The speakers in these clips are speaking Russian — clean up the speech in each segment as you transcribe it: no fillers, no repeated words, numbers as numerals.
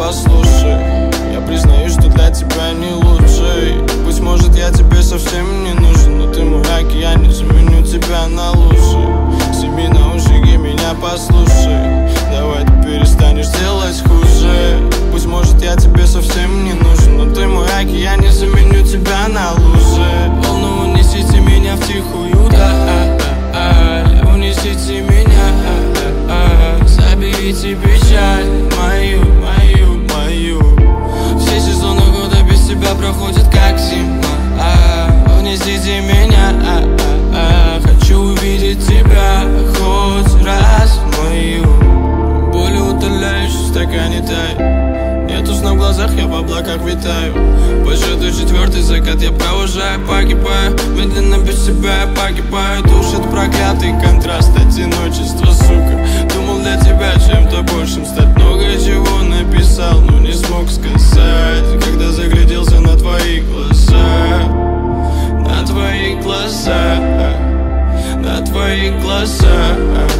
послушай. Я признаю, что для тебя не лучший. Быть может, я тебе совсем не нужен, но ты мой рак, и я не заменю тебя на лучший. Сними наушники, меня послушай. Давай ты перестанешь делать хуже. Быть может, я тебе совсем не нужен, но ты мой рак, и я не заменю тебя на лучший. Волну унесите меня в тихую даль, унесите меня, заберите печаль мою, мою, мою. Все сезоны года без тебя проходят как зима. Унесите меня, хочу увидеть тебя хоть раз мою. Боли утоляешь, в стакане тает. Нету сна в глазах, я в облаках витаю. По счету четвертый закат я провожаю, погибаю. Медленно без себя я погибаю. Душит проклятый контраст, одиночество, сука. Думал для тебя чем-то большим стать. Много чего написал, но не смог сказать. Когда загляделся на твои глаза, на твои глаза, на твои глаза,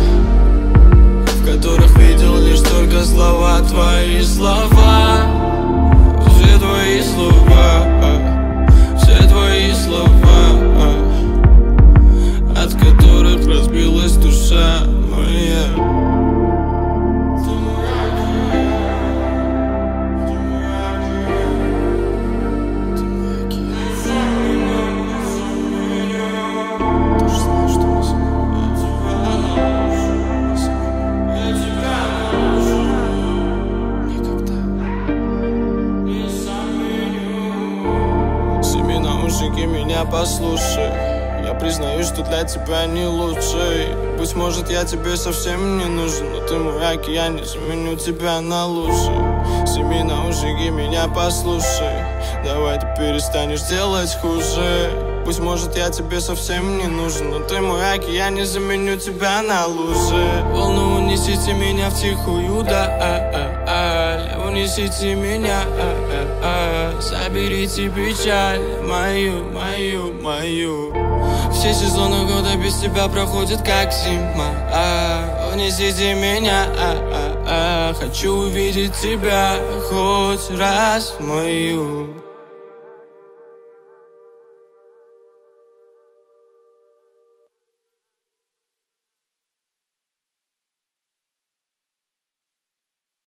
в которых видел лишь только слова, твои слова, все твои слова, все твои слова, от которых разбилась душа моя. Наушники, меня послушай. Я признаю, что для тебя не лучший. Быть может, я тебе совсем не нужен, но ты мой рак, и я не заменю тебя на лучший. Сними наушники, меня послушай. Давай ты перестанешь делать хуже. Быть может, я тебе совсем не нужен, но ты мой рак, и я не заменю тебя на лучший. Волну унесите меня в тихую даль, унесите меня, заберите печаль мою, мою, мою. Все сезоны года без тебя проходят как зима. Унесите меня, хочу увидеть тебя хоть раз мою.